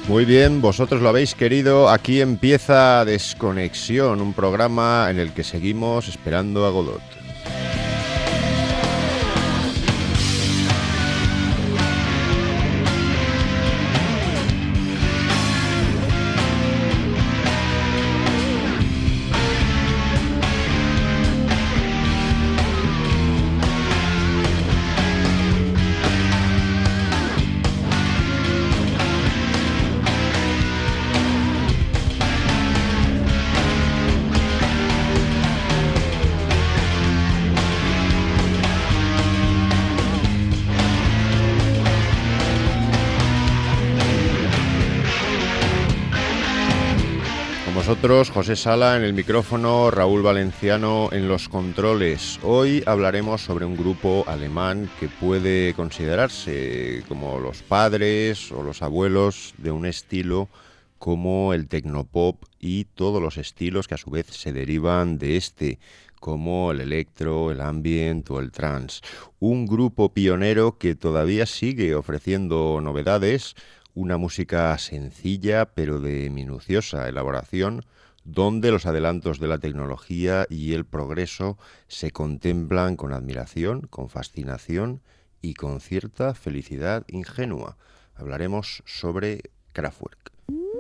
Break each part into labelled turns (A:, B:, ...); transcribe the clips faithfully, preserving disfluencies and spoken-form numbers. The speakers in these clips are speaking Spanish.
A: Muy bien, vosotros lo habéis querido. Aquí empieza Desconexión, un programa en el que seguimos esperando a Godot. Nosotros, José Sala en el micrófono, Raúl Valenciano en los controles. Hoy hablaremos sobre un grupo alemán que puede considerarse como los padres o los abuelos de un estilo como el tecnopop y todos los estilos que a su vez se derivan de este, como el electro, el ambient o el trance. Un grupo pionero que todavía sigue ofreciendo novedades, una música sencilla pero de minuciosa elaboración, donde los adelantos de la tecnología y el progreso se contemplan con admiración, con fascinación y con cierta felicidad ingenua. Hablaremos sobre Kraftwerk.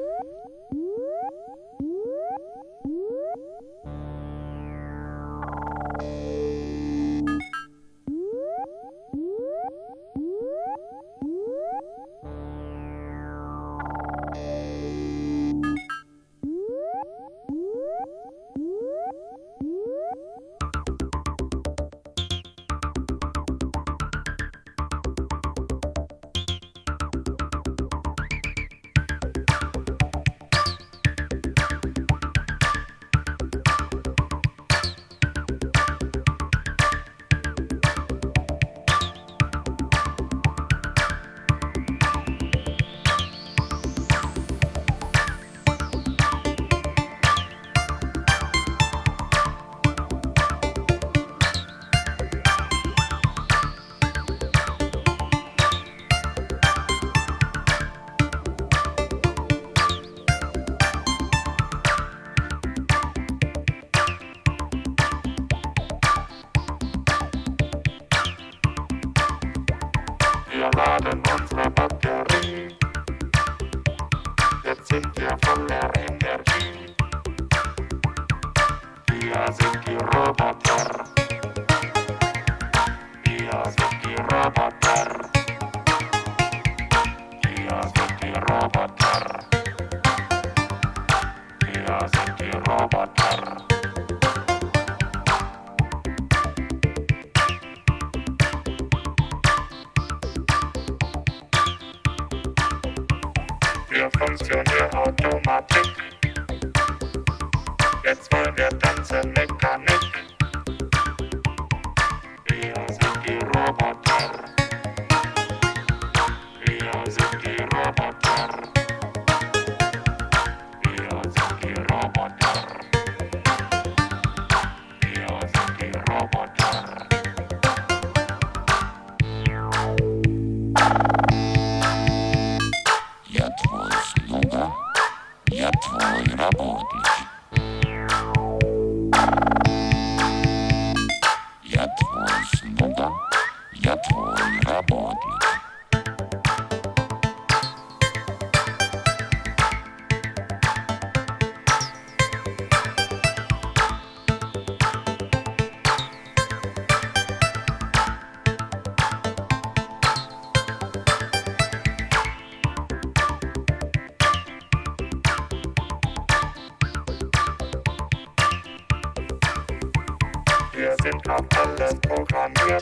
B: Wir laden unsere Batterie. Jetzt sind wir voller Energie. Wir sind die Roboter. Wir sind die Roboter. Wir sind die Roboter. Wir sind die Roboter. Wir funktionieren Automatik. Jetzt wollen wir tanzen Mechanik. Wir sind die Roboter. Wir sind die Roboter. Wir sind die Roboter. Wir sind die Roboter. Я твой слуга, я твой работник. Я твой слуга, я твой работник. Wir sind auf alles programmiert.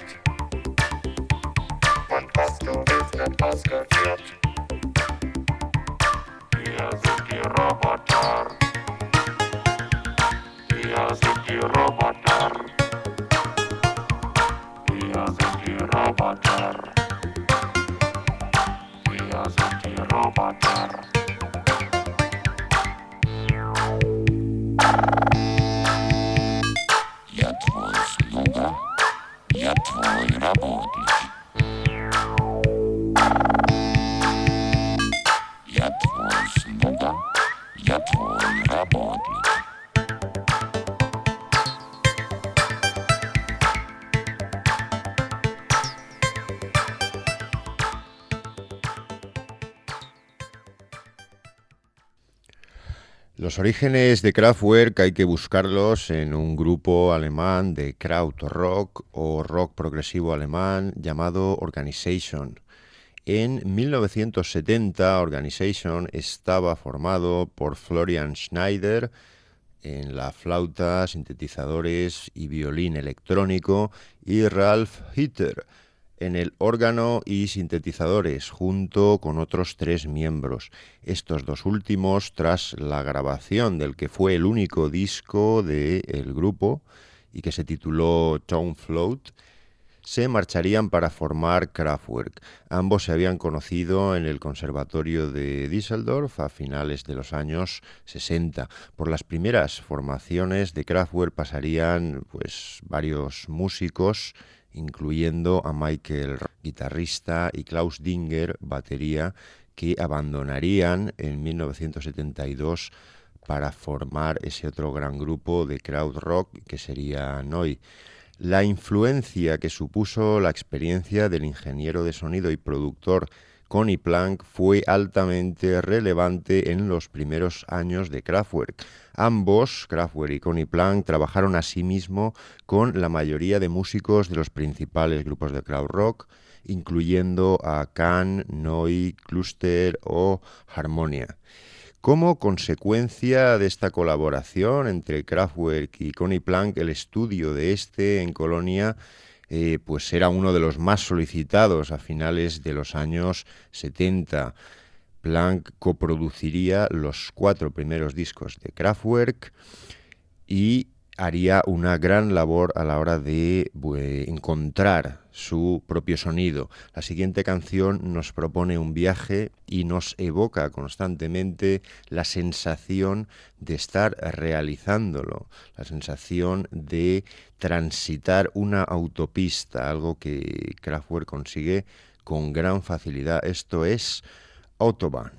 B: Und was du willst, wird ausgeführt. Wir sind die Roboter. Wir sind die Roboter. Wir sind die Roboter. Wir sind die Roboter. Я твой слуга, я твой работник. Я твой
A: Los orígenes de Kraftwerk hay que buscarlos en un grupo alemán de krautrock o rock progresivo alemán llamado Organization. En mil novecientos setenta, Organization estaba formado por Florian Schneider en la flauta, sintetizadores y violín electrónico y Ralf Hitter en el órgano y sintetizadores, junto con otros tres miembros. Estos dos últimos, tras la grabación del que fue el único disco del grupo y que se tituló Tone Float, se marcharían para formar Kraftwerk. Ambos se habían conocido en el Conservatorio de Düsseldorf a finales de los años sesenta. Por las primeras formaciones de Kraftwerk pasarían pues, varios músicos, incluyendo a Michael, guitarrista, y Klaus Dinger, batería, que abandonarían en mil novecientos setenta y dos para formar ese otro gran grupo de krautrock que sería Neu! La influencia que supuso la experiencia del ingeniero de sonido y productor Conny Plank fue altamente relevante en los primeros años de Kraftwerk. Ambos, Kraftwerk y Conny Plank, trabajaron asimismo con la mayoría de músicos de los principales grupos de krautrock, incluyendo a Can, Neu!, Cluster o Harmonia. Como consecuencia de esta colaboración entre Kraftwerk y Conny Plank, el estudio de este en Colonia eh, pues era uno de los más solicitados a finales de los años setenta. Plank coproduciría los cuatro primeros discos de Kraftwerk y haría una gran labor a la hora de pues, encontrar su propio sonido. La siguiente canción nos propone un viaje y nos evoca constantemente la sensación de estar realizándolo, la sensación de transitar una autopista, algo que Kraftwerk consigue con gran facilidad. Esto es Autobahn.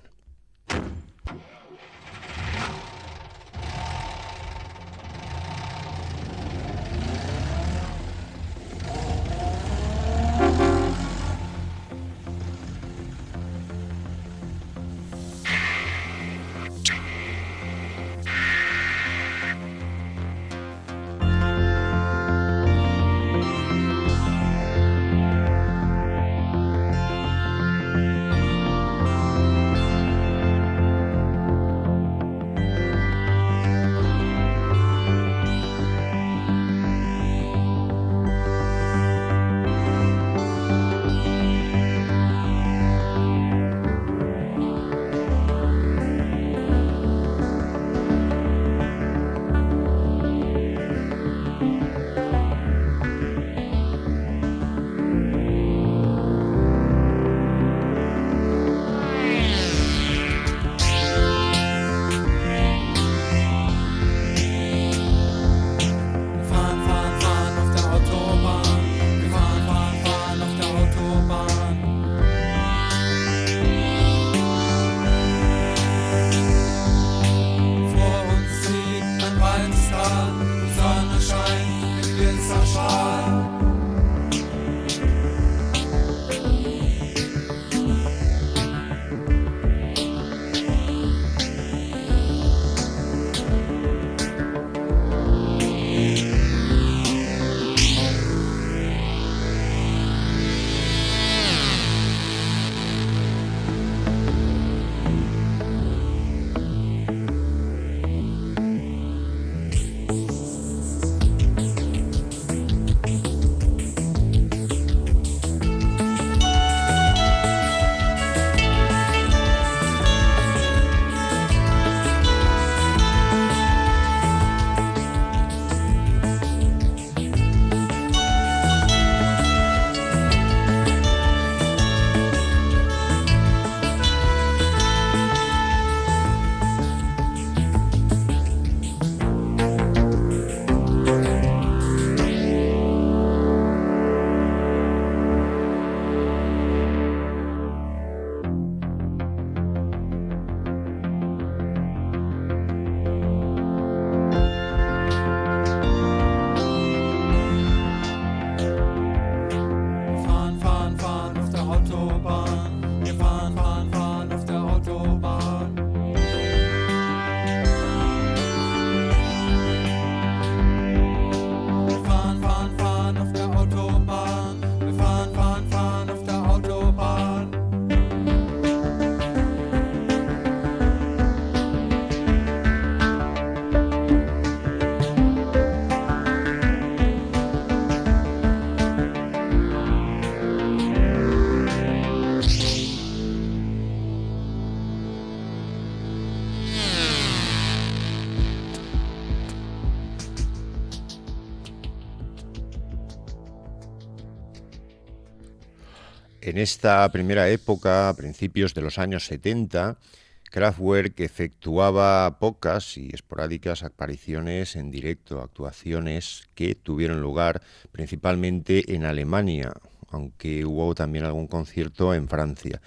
A: En esta primera época, a principios de los años setenta, Kraftwerk efectuaba pocas y esporádicas apariciones en directo, actuaciones que tuvieron lugar principalmente en Alemania, aunque hubo también algún concierto en Francia.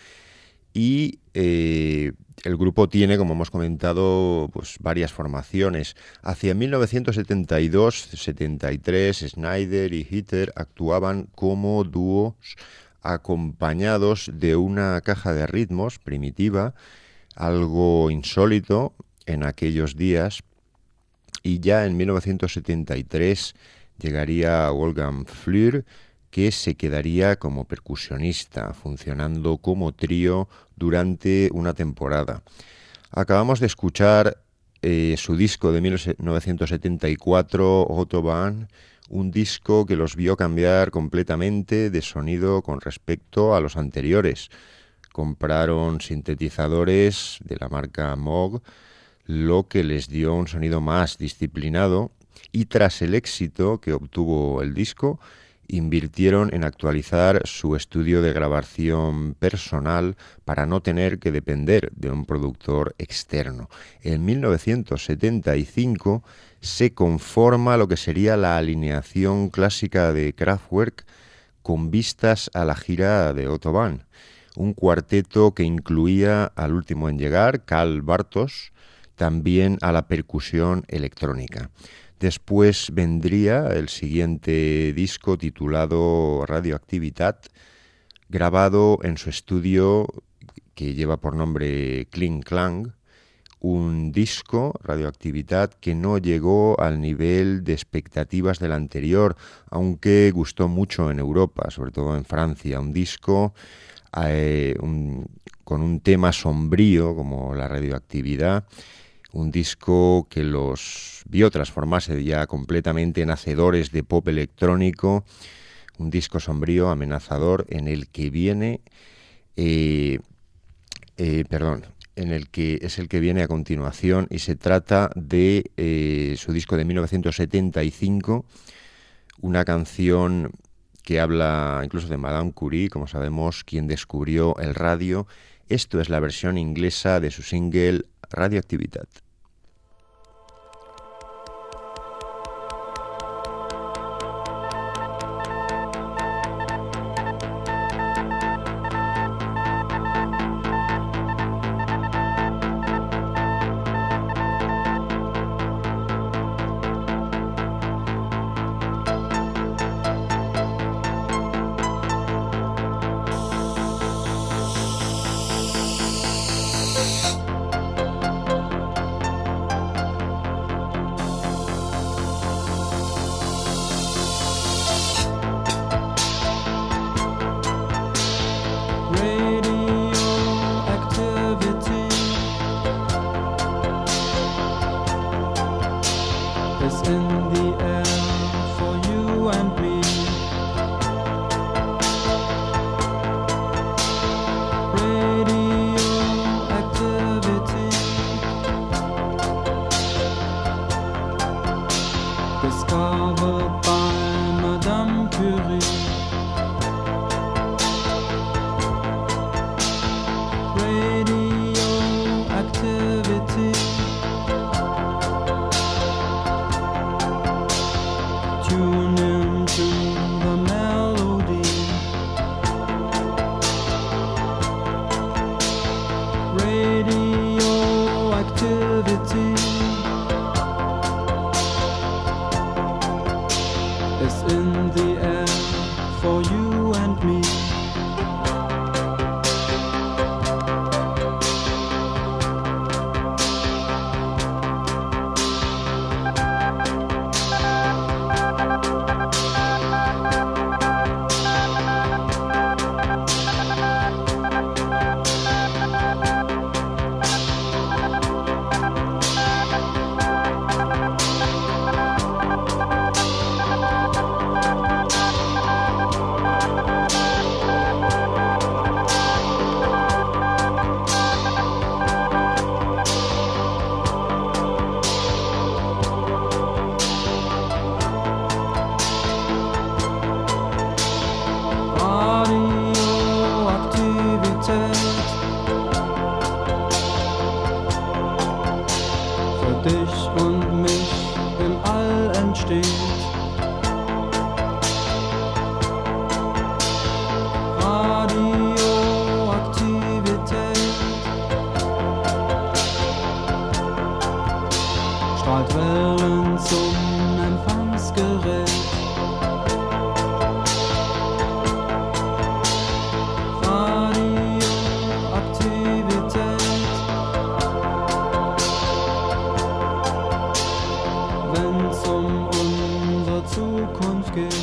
A: Y eh, el grupo tiene, como hemos comentado, pues varias formaciones. Hacia mil novecientos setenta y dos setenta y tres, Schneider y Hitter actuaban como dúos acompañados de una caja de ritmos primitiva, algo insólito en aquellos días. Y ya en mil novecientos setenta y tres llegaría Wolfgang Flür, que se quedaría como percusionista, funcionando como trío durante una temporada. Acabamos de escuchar eh, su disco de mil novecientos setenta y cuatro, Autobahn, un disco que los vio cambiar completamente de sonido con respecto a los anteriores. Compraron sintetizadores de la marca Moog, lo que les dio un sonido más disciplinado, y tras el éxito que obtuvo el disco, invirtieron en actualizar su estudio de grabación personal para no tener que depender de un productor externo. En mil novecientos setenta y cinco se conforma lo que sería la alineación clásica de Kraftwerk con vistas a la gira de Autobahn, un cuarteto que incluía al último en llegar, Karl Bartos, también a la percusión electrónica. Después vendría el siguiente disco titulado Radioactivitat, grabado en su estudio que lleva por nombre Kling Klang, un disco, Radioactivitat, que no llegó al nivel de expectativas del anterior, aunque gustó mucho en Europa, sobre todo en Francia. Un disco eh, un, con un tema sombrío como la radioactividad, un disco que los vio transformarse ya completamente en hacedores de pop electrónico, un disco sombrío, amenazador, en el que viene, eh, eh, perdón, en el que es el que viene a continuación, y se trata de eh, su disco de mil novecientos setenta y cinco, una canción que habla incluso de Madame Curie, como sabemos, quien descubrió el radio. Esto es la versión inglesa de su single Radioactivitat.
C: ich und mich im All entsteht. Strahlt Wellen zum Empfangsgerät. Radioaktivität. Wenn's um unsere Zukunft geht.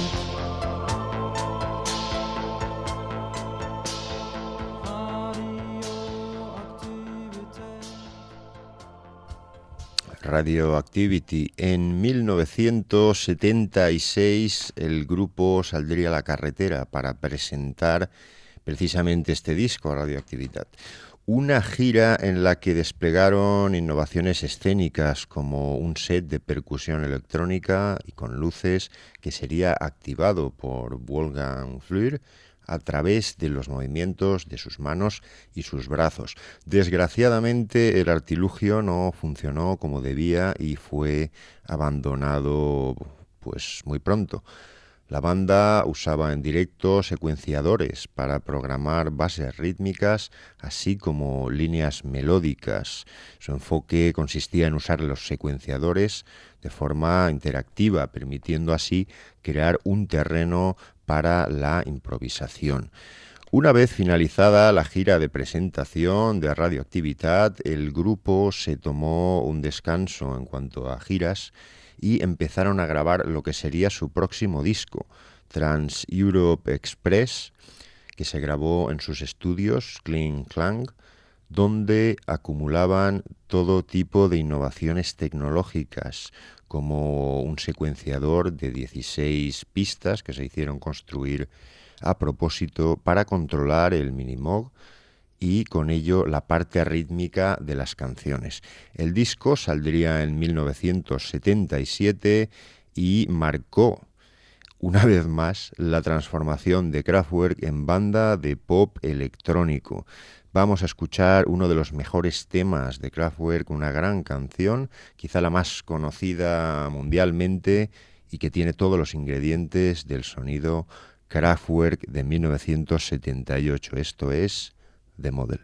A: Radioactivity. En mil novecientos setenta y seis el grupo saldría a la carretera para presentar precisamente este disco, Radioactividad. Una gira en la que desplegaron innovaciones escénicas como un set de percusión electrónica y con luces que sería activado por Wolfgang Flür a través de los movimientos de sus manos y sus brazos. Desgraciadamente el artilugio no funcionó como debía y fue abandonado pues muy pronto. La banda usaba en directo secuenciadores para programar bases rítmicas, así como líneas melódicas. Su enfoque consistía en usar los secuenciadores de forma interactiva, permitiendo así crear un terreno para la improvisación. Una vez finalizada la gira de presentación de Radioactividad, el grupo se tomó un descanso en cuanto a giras y empezaron a grabar lo que sería su próximo disco, Trans Europe Express, que se grabó en sus estudios Kling Klang, donde acumulaban todo tipo de innovaciones tecnológicas, como un secuenciador de dieciséis pistas que se hicieron construir a propósito para controlar el Minimoog y con ello la parte rítmica de las canciones. El disco saldría en mil novecientos setenta y siete y marcó una vez más la transformación de Kraftwerk en banda de pop electrónico. Vamos a escuchar uno de los mejores temas de Kraftwerk, una gran canción, quizá la más conocida mundialmente y que tiene todos los ingredientes del sonido Kraftwerk de mil novecientos setenta y ocho. Esto es The Model.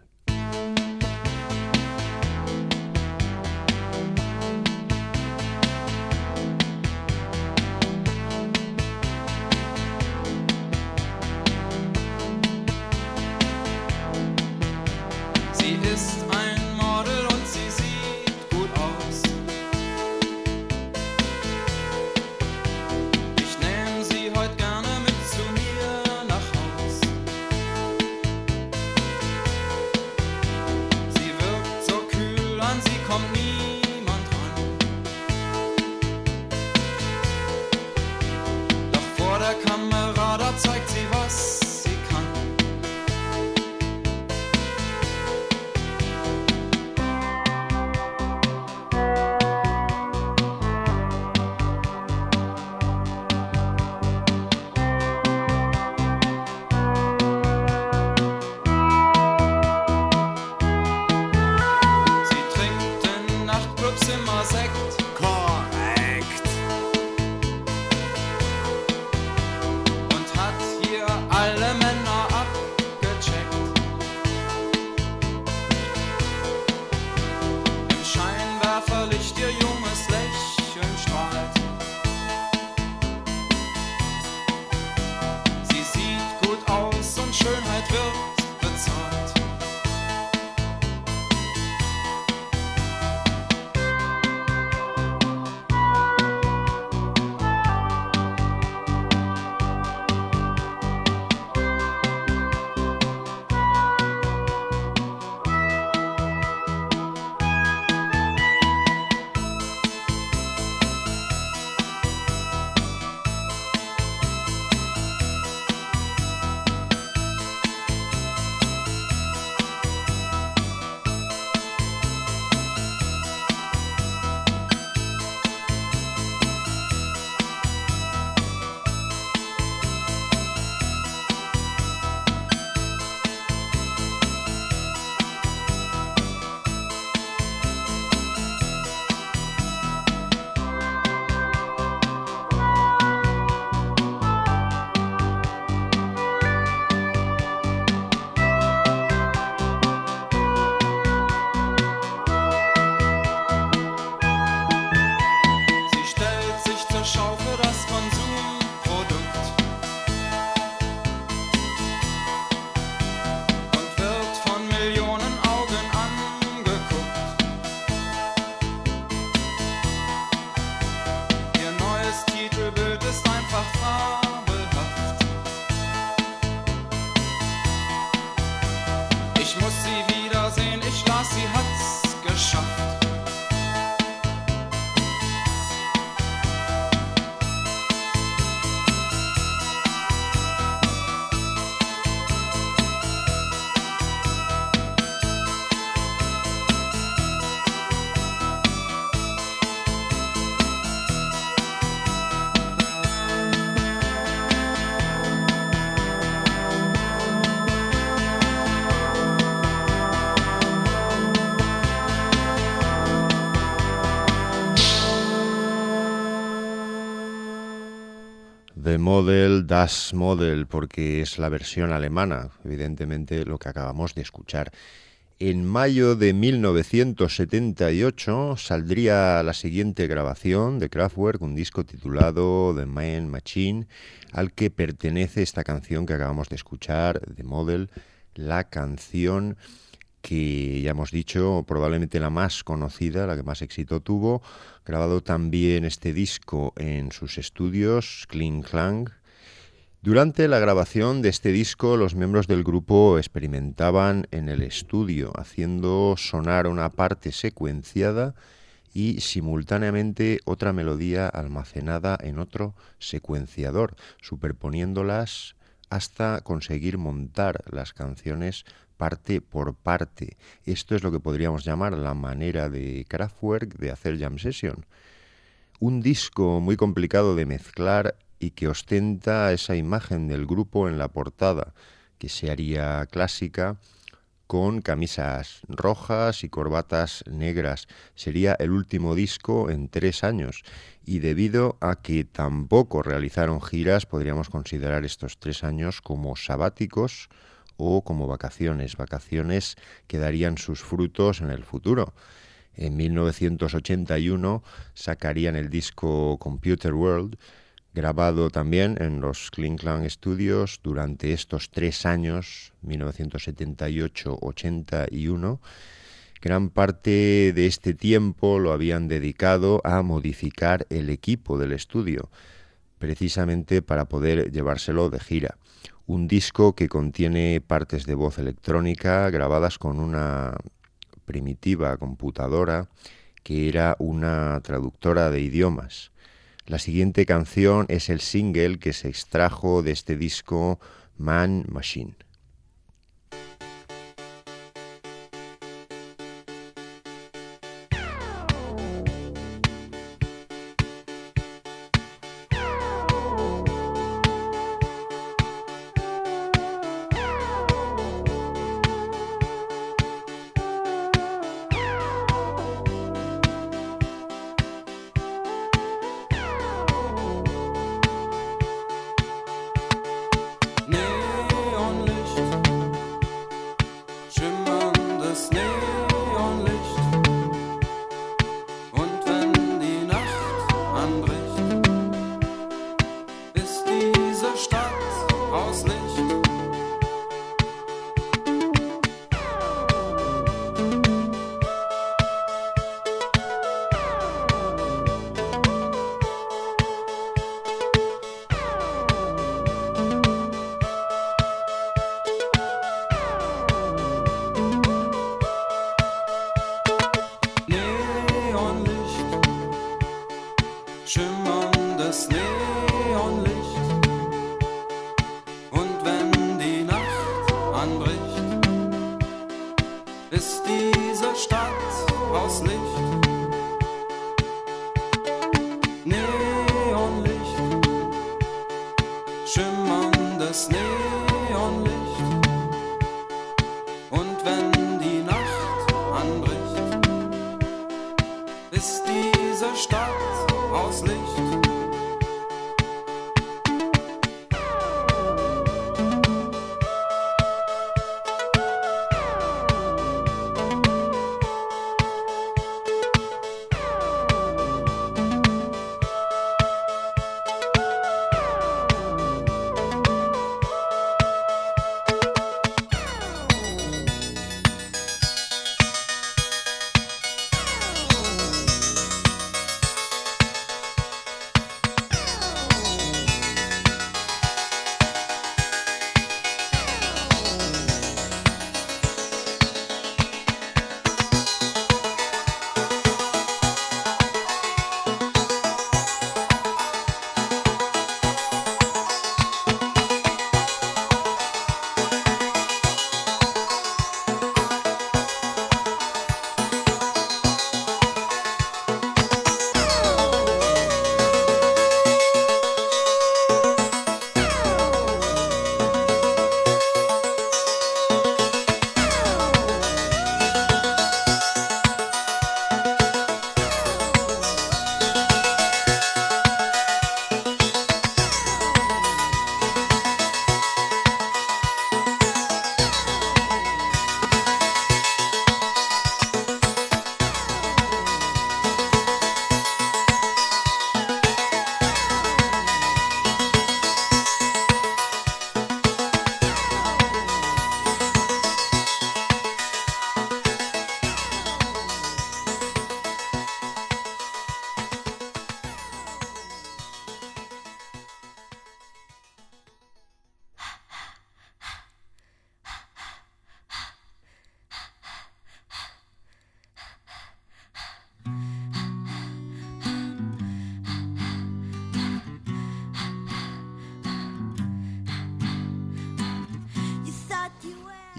C: Sie ist ein Model und sie sieht gut aus. Ich nehm sie heut gerne mit zu mir nach Haus. Sie wirkt so kühl, an sie kommt niemand ran. Doch vor der Kamera, da zeigt sie, was sie kann. sie hat's geschafft.
A: The Model, Das Model, porque es la versión alemana, evidentemente lo que acabamos de escuchar. En mayo de mil novecientos setenta y ocho saldría la siguiente grabación de Kraftwerk, un disco titulado The Man Machine, al que pertenece esta canción que acabamos de escuchar, The Model, la canción que ya hemos dicho, probablemente la más conocida, la que más éxito tuvo. Grabado también este disco en sus estudios, Kling Klang. Durante la grabación de este disco, los miembros del grupo experimentaban en el estudio, haciendo sonar una parte secuenciada y simultáneamente otra melodía almacenada en otro secuenciador, superponiéndolas hasta conseguir montar las canciones parte por parte. Esto es lo que podríamos llamar la manera de Kraftwerk de hacer jam session. Un disco muy complicado de mezclar y que ostenta esa imagen del grupo en la portada, que se haría clásica, con camisas rojas y corbatas negras. Sería el último disco en tres años y debido a que tampoco realizaron giras, podríamos considerar estos tres años como sabáticos o como vacaciones, vacaciones que darían sus frutos en el futuro. En mil novecientos ochenta y uno sacarían el disco Computer World, grabado también en los Kling Klang Studios durante estos tres años, mil novecientos setenta y ocho a ochenta y uno. Gran parte de este tiempo lo habían dedicado a modificar el equipo del estudio, precisamente para poder llevárselo de gira. Un disco que contiene partes de voz electrónica grabadas con una primitiva computadora que era una traductora de idiomas. La siguiente canción es el single que se extrajo de este disco, Man Machine.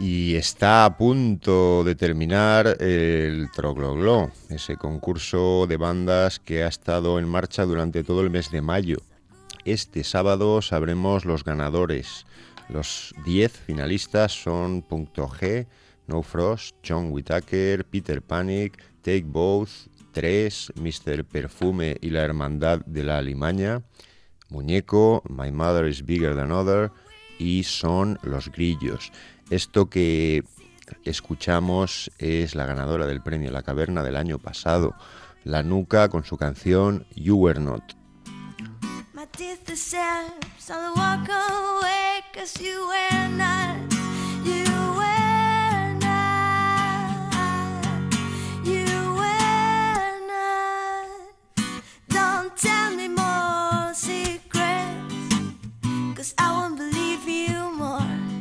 A: Y está a punto de terminar el Trogloglo, ese concurso de bandas que ha estado en marcha durante todo el mes de mayo. Este sábado sabremos los ganadores. Los diez finalistas son Punto G, No Frost, John Whittaker, Peter Panic, Take Both, tres, mister Perfume y la Hermandad de la Alimaña, Muñeco, My Mother is Bigger Than Other y Son Los Grillos. Esto que escuchamos es la ganadora del premio La Caverna del año pasado, La Nuca, con su canción You Were Not.
D: My teeth are steps on the walk away, 'cause you were not, you were not, you were not. Don't tell me more secrets, 'cause I won't believe you more.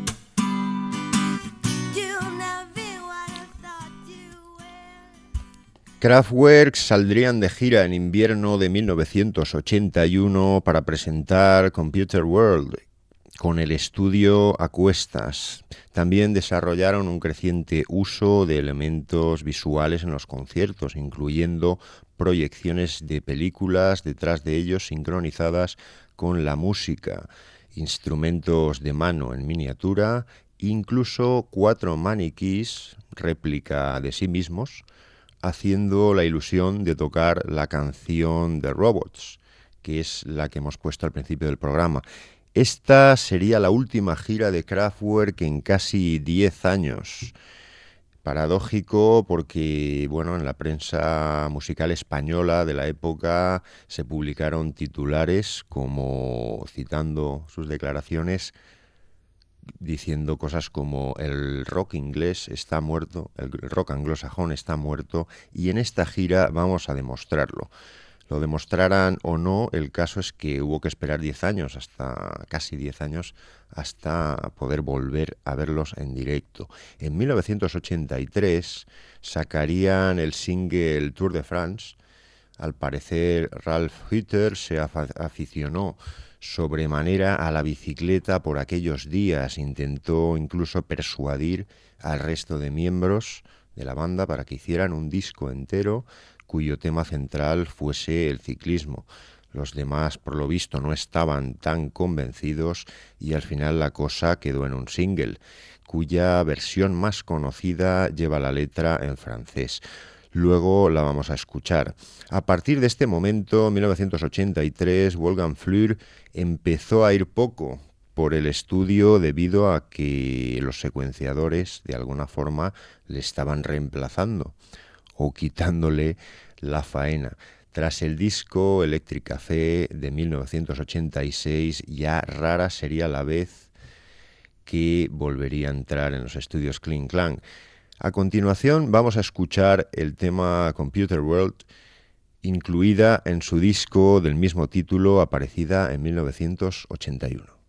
A: Kraftwerk saldrían de gira en invierno de mil novecientos ochenta y uno para presentar Computer World con el estudio a cuestas. También desarrollaron un creciente uso de elementos visuales en los conciertos, incluyendo proyecciones de películas detrás de ellos sincronizadas con la música, instrumentos de mano en miniatura, incluso cuatro maniquís, réplica de sí mismos, haciendo la ilusión de tocar la canción de Robots, que es la que hemos puesto al principio del programa. Esta sería la última gira de Kraftwerk en casi diez años. Paradójico porque, bueno, en la prensa musical española de la época se publicaron titulares como, citando sus declaraciones, diciendo cosas como el rock inglés está muerto, el rock anglosajón está muerto, y en esta gira vamos a demostrarlo. Lo demostraran o no, el caso es que hubo que esperar diez años, hasta casi diez años, hasta poder volver a verlos en directo. En mil novecientos ochenta y tres sacarían el single Tour de France. Al parecer Ralf Hütter se aficionó sobremanera a la bicicleta por aquellos días. Intentó incluso persuadir al resto de miembros de la banda para que hicieran un disco entero cuyo tema central fuese el ciclismo. Los demás, por lo visto, no estaban tan convencidos y al final la cosa quedó en un single, cuya versión más conocida lleva la letra en francés. Luego la vamos a escuchar. A partir de este momento, mil novecientos ochenta y tres, Wolfgang Flür empezó a ir poco por el estudio debido a que los secuenciadores de alguna forma le estaban reemplazando o quitándole la faena. Tras el disco Electric Café de mil novecientos ochenta y seis, ya rara sería la vez que volvería a entrar en los estudios Kling Klang. A continuación vamos a escuchar el tema Computer World, incluida en su disco del mismo título, aparecida en mil novecientos ochenta y uno.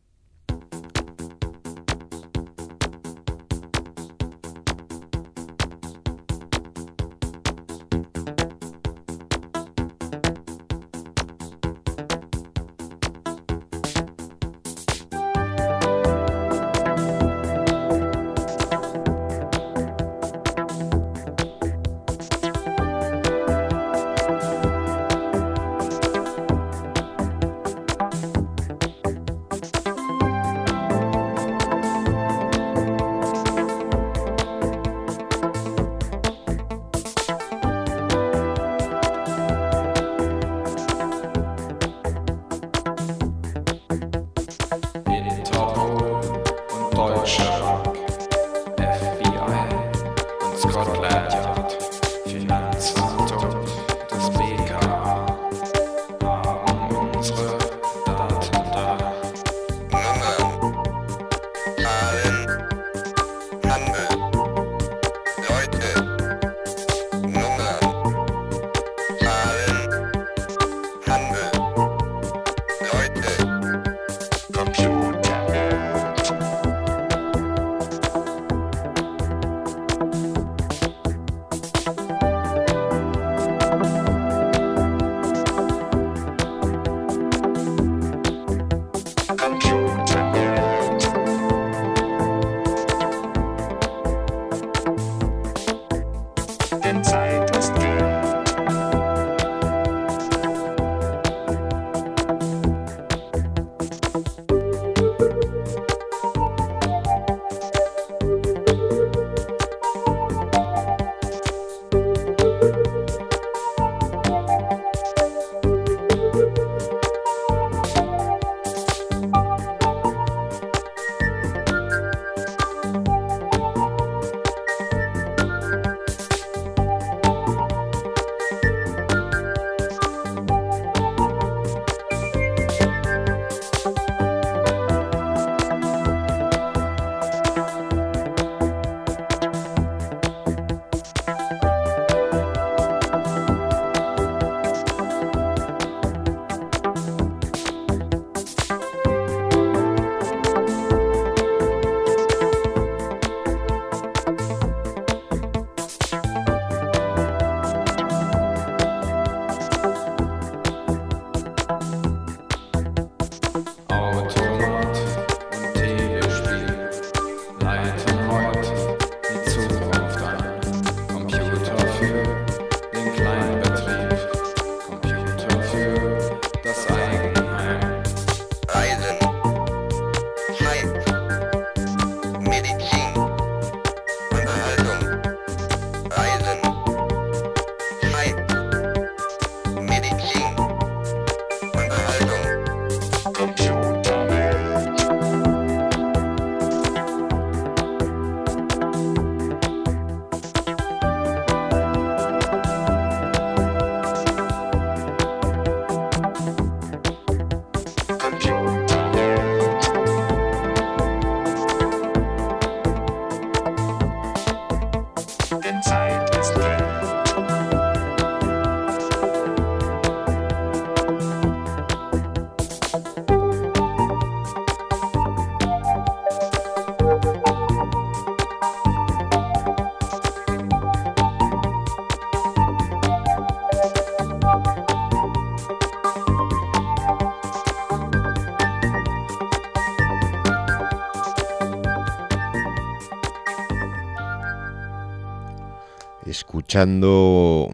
A: Escuchando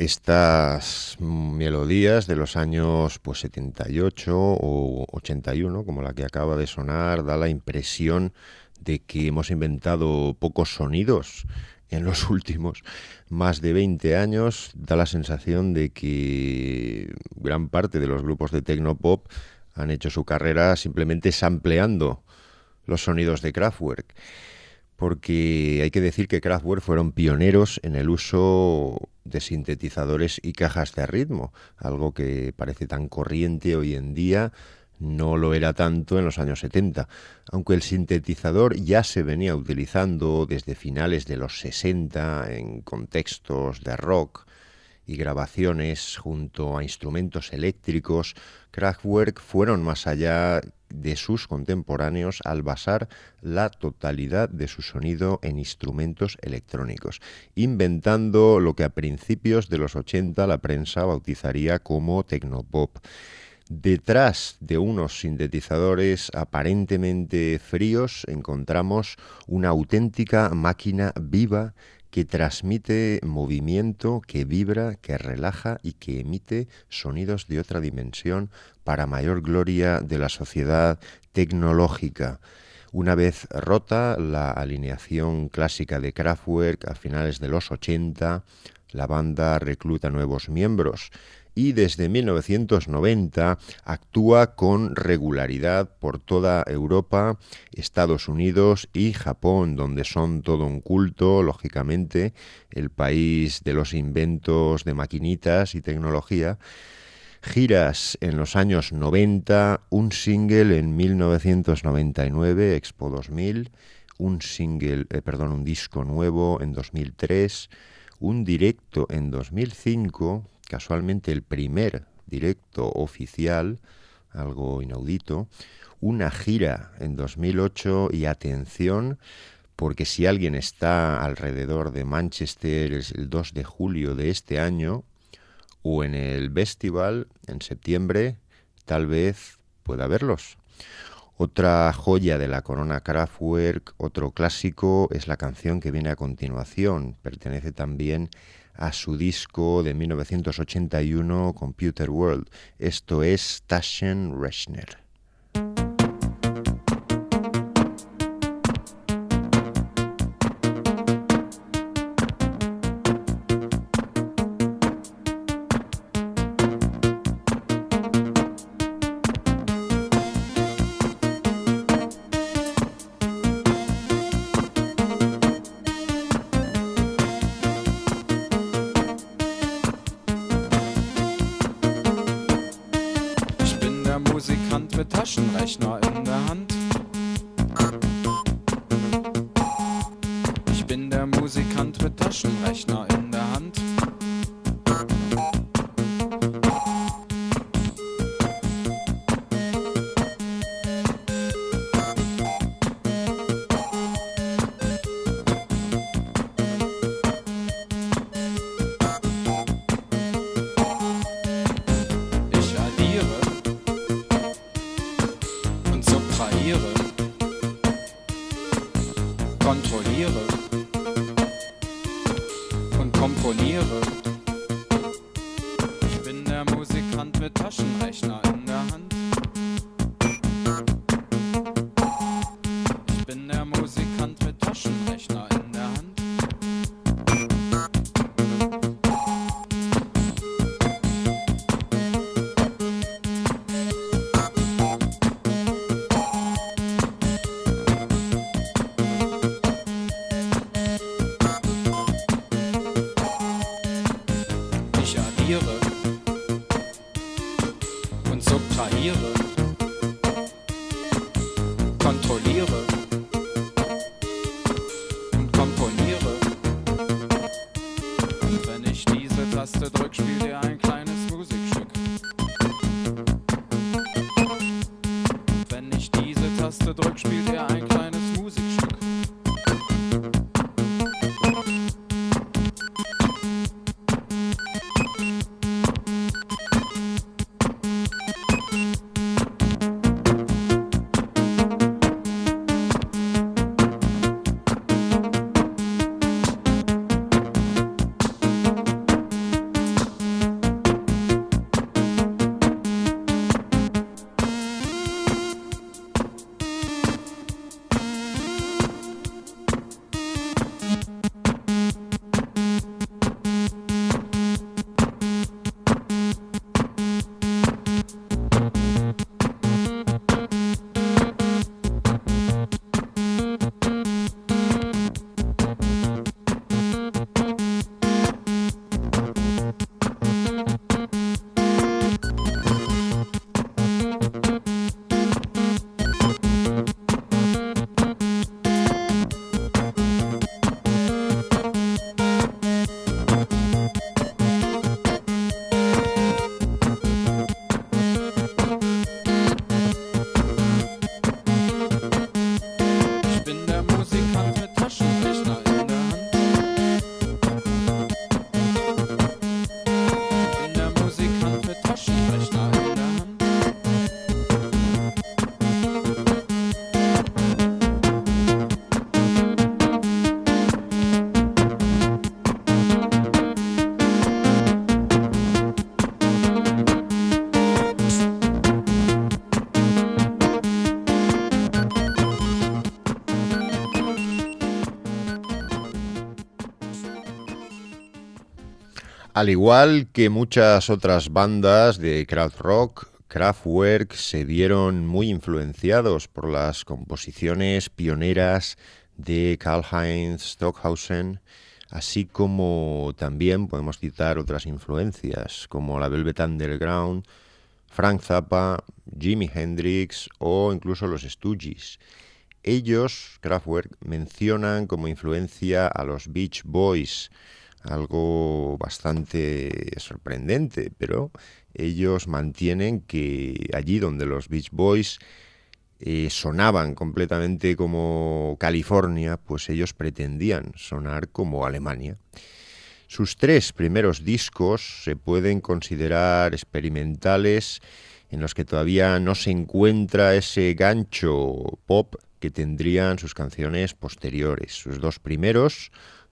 A: estas melodías de los años pues setenta y ocho o ochenta y uno, como la que acaba de sonar, da la impresión de que hemos inventado pocos sonidos en los últimos más de veinte años. Da la sensación de que gran parte de los grupos de tecnopop han hecho su carrera simplemente sampleando los sonidos de Kraftwerk, porque hay que decir que Kraftwerk fueron pioneros en el uso de sintetizadores y cajas de ritmo, algo que parece tan corriente hoy en día. No lo era tanto en los años setenta, aunque el sintetizador ya se venía utilizando desde finales de los sesenta en contextos de rock y grabaciones junto a instrumentos eléctricos. Kraftwerk fueron más allá de sus contemporáneos al basar la totalidad de su sonido en instrumentos electrónicos, inventando lo que a principios de los ochenta la prensa bautizaría como tecnopop. Detrás de unos sintetizadores aparentemente fríos encontramos una auténtica máquina viva que transmite movimiento, que vibra, que relaja y que emite sonidos de otra dimensión para mayor gloria de la sociedad tecnológica. Una vez rota la alineación clásica de Kraftwerk a finales de los ochenta, la banda recluta nuevos miembros y desde mil novecientos noventa actúa con regularidad por toda Europa, Estados Unidos y Japón, donde son todo un culto, lógicamente, el país de los inventos de maquinitas y tecnología. Giras en los años noventa, un single en mil novecientos noventa y nueve, Expo dos mil, un single, eh, perdón, un disco nuevo en dos mil tres, un directo en dos mil cinco, casualmente el primer directo oficial, algo inaudito, una gira en dos mil ocho y atención, porque si alguien está alrededor de Manchester es el dos de julio de este año, o en el Festival en septiembre, tal vez pueda verlos. Otra joya de la corona Kraftwerk, otro clásico, es la canción que viene a continuación. Pertenece también a su disco de mil novecientos ochenta y uno, Computer World. Esto es Taschenrechner.
C: Taschenrechner in der Hand. Ich bin der Musikant mit Taschenrechner in der Hand. Kontrolliere und komponiere. Ich bin der Musikant mit Taschenrechner in der Hand. Ich bin der Musikant mit Taschenrechner in der Hand. Und subtrahiere, kontrolliere und komponiere. Und wenn ich diese Taste drück, spielt ihr ein kleines Musikstück. Wenn ich diese Taste drück, spielt ihr ein kleines Musikstück.
A: Al igual que muchas otras bandas de krautrock, Kraftwerk se vieron muy influenciados por las composiciones pioneras de Karlheinz Stockhausen, así como también podemos citar otras influencias como la Velvet Underground, Frank Zappa, Jimi Hendrix o incluso los Stooges. Ellos, Kraftwerk, mencionan como influencia a los Beach Boys, algo bastante sorprendente, pero ellos mantienen que allí donde los Beach Boys eh, sonaban completamente como California, pues ellos pretendían sonar como Alemania. Sus tres primeros discos se pueden considerar experimentales, en los que todavía no se encuentra ese gancho pop que tendrían sus canciones posteriores. Sus dos primeros,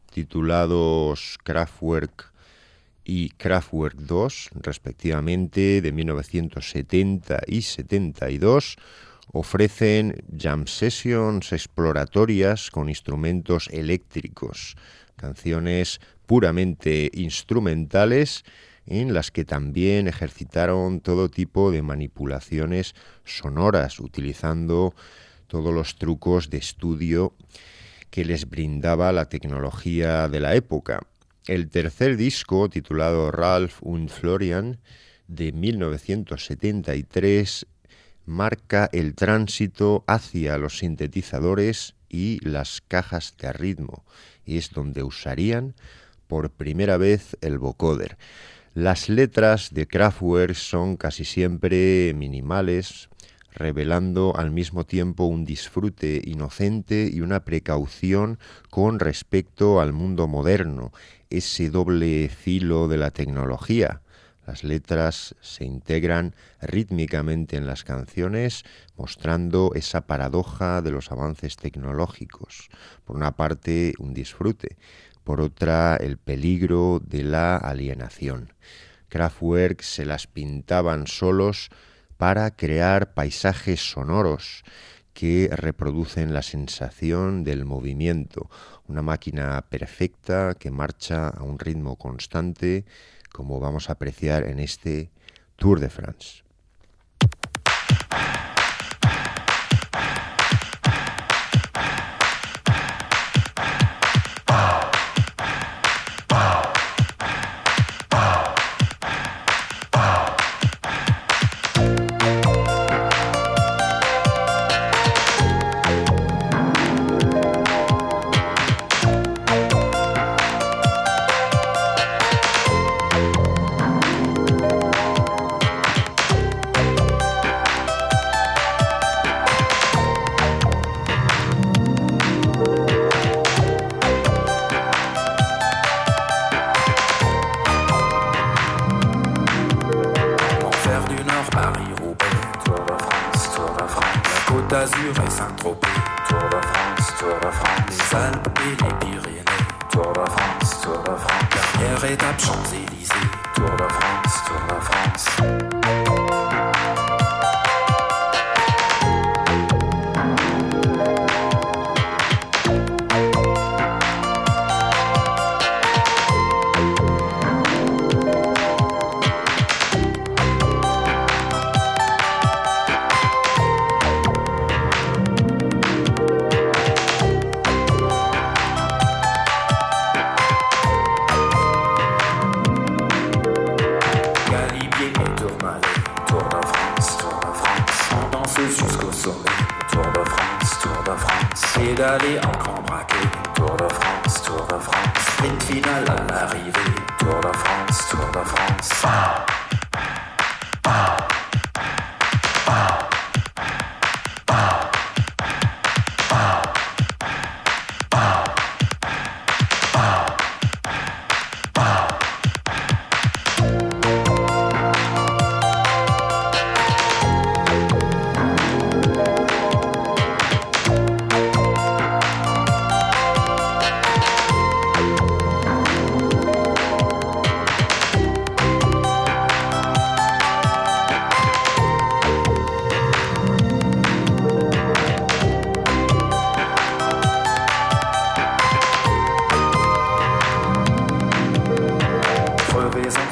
A: titulados Kraftwerk y Kraftwerk dos, respectivamente, de mil novecientos setenta y setenta y dos, ofrecen jam sessions exploratorias con instrumentos eléctricos, canciones puramente instrumentales en las que también ejercitaron todo tipo de manipulaciones sonoras, utilizando todos los trucos de estudio que les brindaba la tecnología de la época. El tercer disco, titulado Ralph und Florian, de mil novecientos setenta y tres, marca el tránsito hacia los sintetizadores y las cajas de ritmo. Es donde usarían por primera vez el vocoder. Las letras de Kraftwerk son casi siempre minimales, revelando al mismo tiempo un disfrute inocente y una precaución con respecto al mundo moderno, ese doble filo de la tecnología. Las letras se integran rítmicamente en las canciones, mostrando esa paradoja de los avances tecnológicos. Por una parte, un disfrute, por otra, el peligro de la alienación. Kraftwerk se las pintaban solos para crear paisajes sonoros que reproducen la sensación del movimiento, una máquina perfecta que marcha a un ritmo constante, como vamos a apreciar en este Tour de France.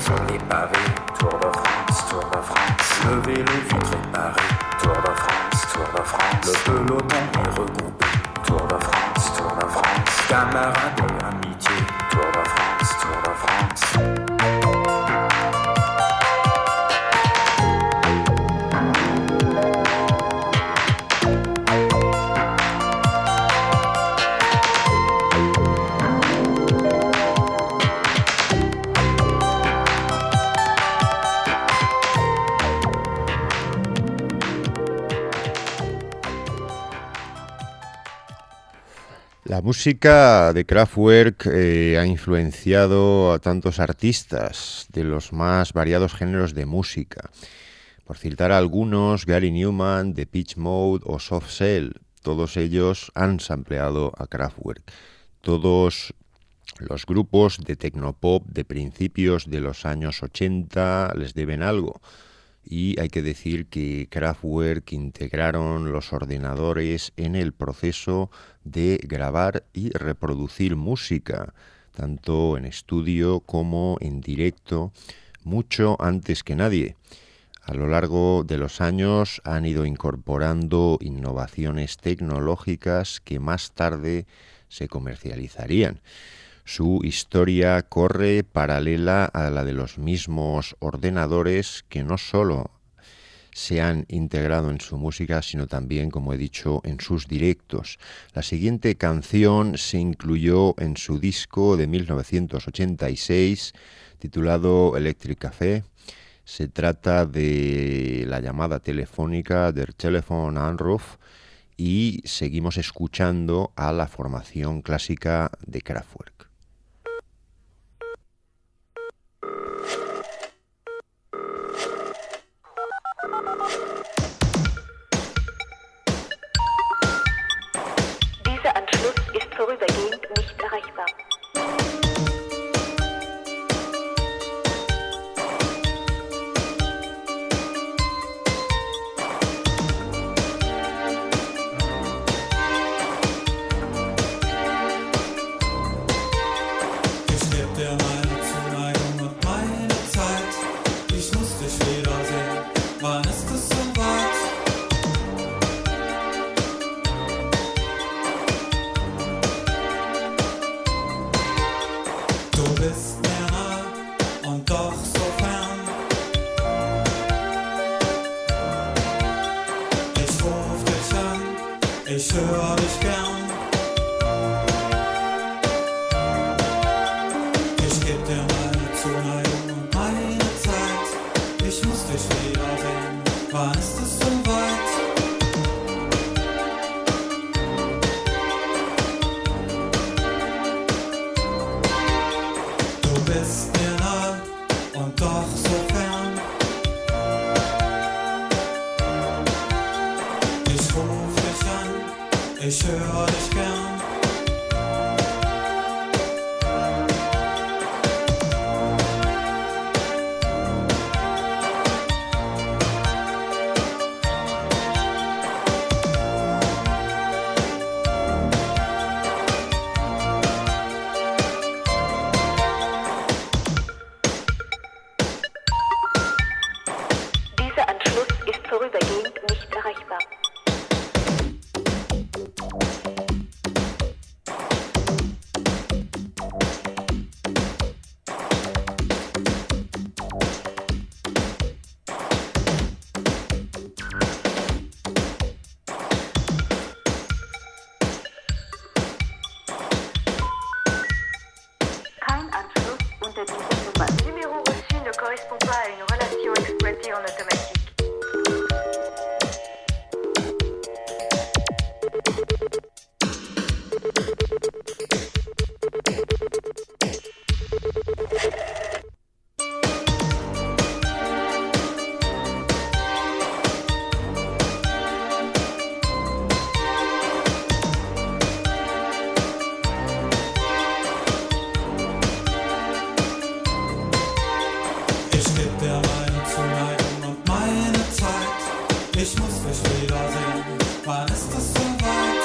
E: sur les pavés. Tour de France, Tour de France. Le vélo vitre est barré. Tour de France, Tour de France. Le peloton est regroupé. Tour de France, Tour de France. Camarades et amitié. Tour de France, Tour de France.
A: La música de Kraftwerk eh, ha influenciado a tantos artistas de los más variados géneros de música. Por citar algunos, Gary Newman, Depeche Mode o Soft Cell, todos ellos han sampleado a Kraftwerk. Todos los grupos de tecnopop de principios de los años ochenta les deben algo. Y hay que decir que Kraftwerk integraron los ordenadores en el proceso de grabar y reproducir música, tanto en estudio como en directo, mucho antes que nadie. A lo largo de los años han ido incorporando innovaciones tecnológicas que más tarde se comercializarían. Su historia corre paralela a la de los mismos ordenadores que no solo se han integrado en su música, sino también, como he dicho, en sus directos. La siguiente canción se incluyó en su disco de mil novecientos ochenta y seis, titulado Electric Café. Se trata de la llamada telefónica Der Telefonanruf y seguimos escuchando a la formación clásica de Kraftwerk.
F: Dieser Anschluss ist vorübergehend nicht erreichbar.
C: Ich geb dir meine Zuneigung und meine Zeit. Ich muss dich wiedersehen. Wann ist es soweit? Du bist mir nah und doch so fern. Ich ruf dich an, ich hör dich gern. Ich geb dir meine Zuneigung und meine Zeit. Ich muss dich wiedersehen. Wann ist es soweit? Du bist mir nah und doch so fern. Ich ruf dich an, ich hör dich gern.
F: Dieser Anschluss ist vorübergehend nicht erreichbar. Kein Anschluss unter dieser Nummer. Le numéro reçu ne correspond pas à une relation exploitée en automatique.
C: Ich geb dir meine Zuneigung und meine Zeit. Ich muss dich wiedersehen. Wann ist es soweit?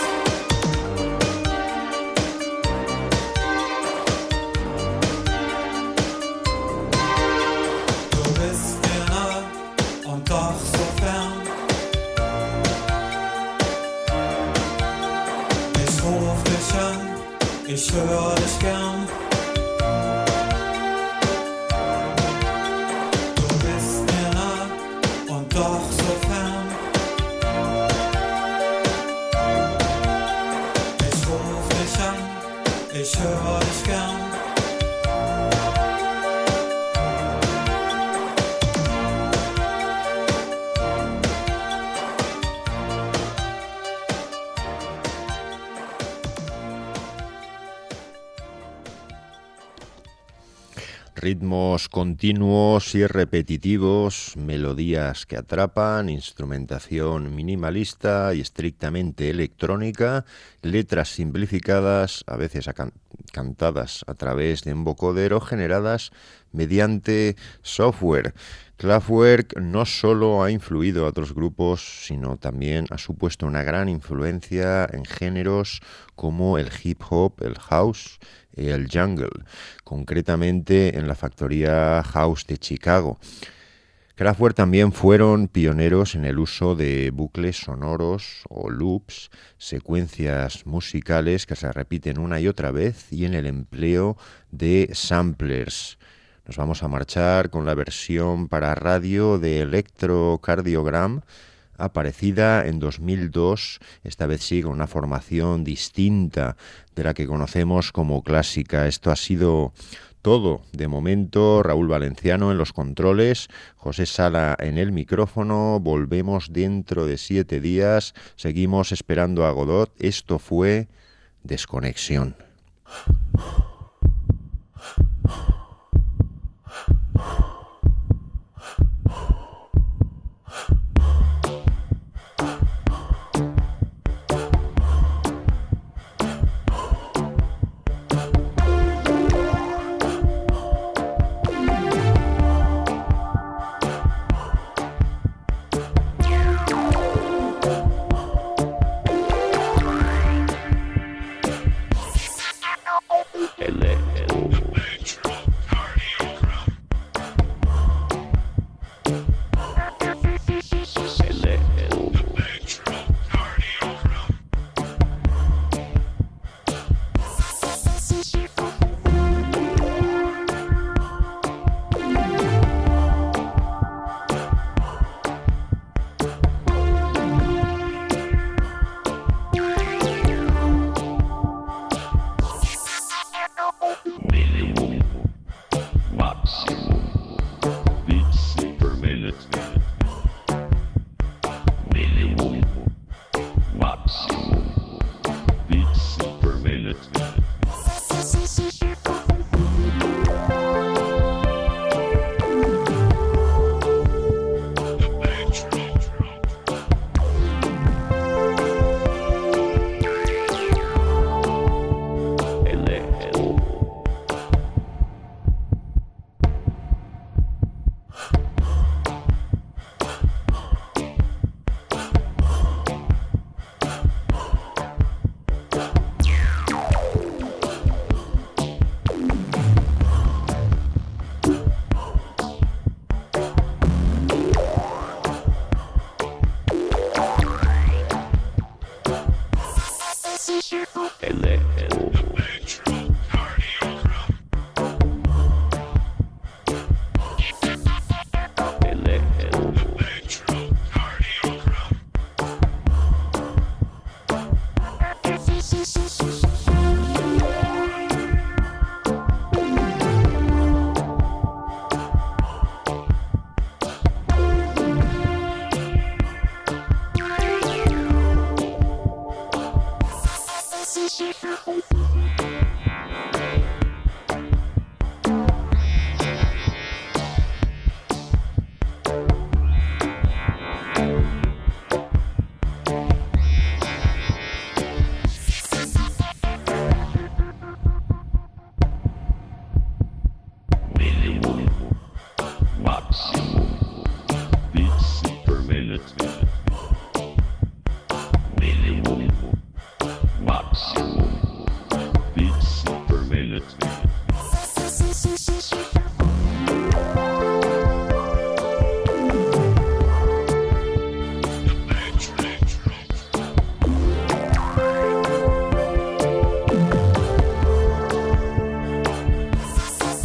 A: Ritmos continuos y repetitivos, melodías que atrapan, instrumentación minimalista y estrictamente electrónica, letras simplificadas, a veces can- cantadas a través de un vocodero, generadas mediante software. Kraftwerk no solo ha influido a otros grupos, sino también ha supuesto una gran influencia en géneros como el hip hop, el house y el jungle, concretamente en la factoría House de Chicago. Kraftwerk también fueron pioneros en el uso de bucles sonoros o loops, secuencias musicales que se repiten una y otra vez, y en el empleo de samplers. Nos vamos a marchar con la versión para radio de Electrocardiogram, aparecida en dos mil dos, esta vez sí con una formación distinta de la que conocemos como clásica. Esto ha sido todo de momento. Raúl Valenciano en los controles, José Sala en el micrófono. Volvemos dentro de siete días. Seguimos esperando a Godot. Esto fue Desconexión.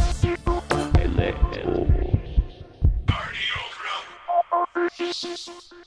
B: Cardiogram.